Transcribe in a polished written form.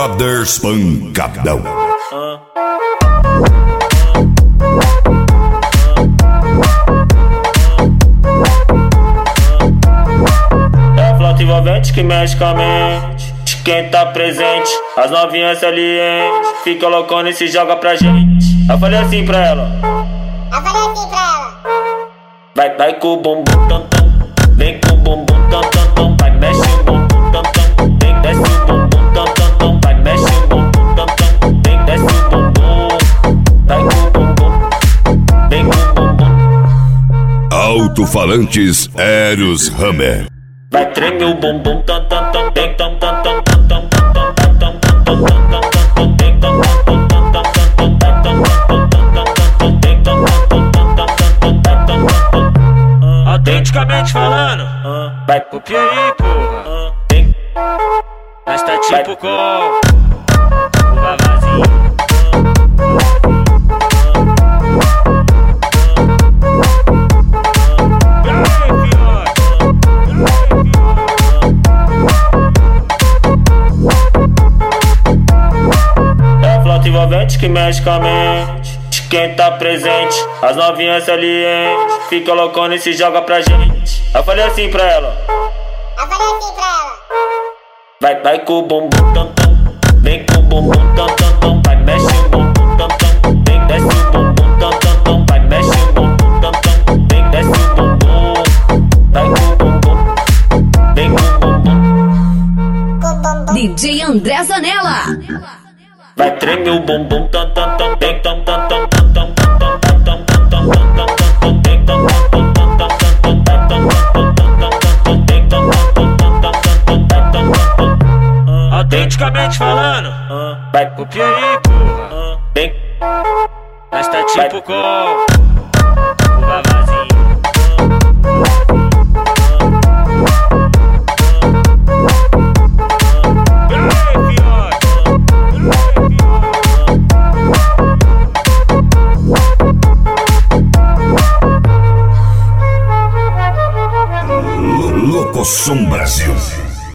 Brothers Pancadão. É a flauta envolvente que mexe com a mente de quem tá presente. As novinhas salientes fica loucona e se joga pra gente. Eu falei assim pra ela. Vai com o bumbum tam tam, vem com o bumbum tam tam tam, vai mexe o bumbum tam tam, vem desce o bumbum tam tam tam, vai mexe o bumbum tam tam, vem desce o bumbum, vai com o bumbum, vem com o bumbum. Alto-falantes Eros Hammer. Vai tremer o bumbum tam tam tam, vem tam tam tam tam tam tam tam tam tam tam tam tam, vem tam tam tam tam tam tam tam tam tam, vem tam tam tam tam tam tam tam. Autenticamente falando, Vai copia aí, porra. Nós tá tipo com o Vavazinho. É a flauta envolvente que mexe com a mente de quem tá presente. As novinhas salientes fica loucona e se joga pra gente. Eu falei assim pra ela. Vai com o bumbum tam tam, vem com o bumbum tam tam tam, vai mexe o bumbum tam tam, vem desce o bumbum tam tam tam, vai mexe o bumbum tam tam, vem desce o bumbum, vai com o bumbum, vem com o bumbum. DJ André Zanella. Vai tremer o bumbum tam tam tam, vem tam tam tam tam tam tam tam tam tam tam tam tam, vem tam tam tam tam tam tam tam tam tam, vem tam tam tam tam tam tam tam. Autenticamente falando, Vai copia aí, porra. vem, Nós tá tipo com o Vavazinho. Locosom Brasil.